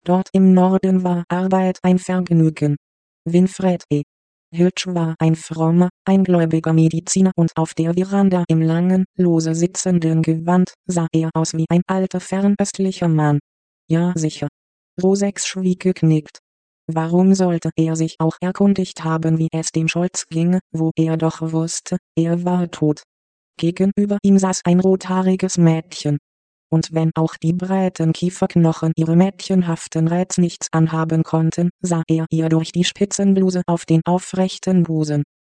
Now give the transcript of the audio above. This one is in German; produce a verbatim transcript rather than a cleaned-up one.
Dort im Norden war Arbeit ein Vergnügen. Winfried E. Hülsch war ein frommer, ein gläubiger Mediziner und auf der Veranda im langen, lose sitzenden Gewand sah er aus wie ein alter fernöstlicher Mann. Ja sicher. Rosex schwieg geknickt. Warum sollte er sich auch erkundigt haben, wie es dem Scholz ginge, wo er doch wusste, er war tot. Gegenüber ihm saß ein rothaariges Mädchen. Und wenn auch die breiten Kieferknochen ihre mädchenhaften Reiz nichts anhaben konnten, sah er ihr durch die Spitzenbluse auf den aufrechten Busen.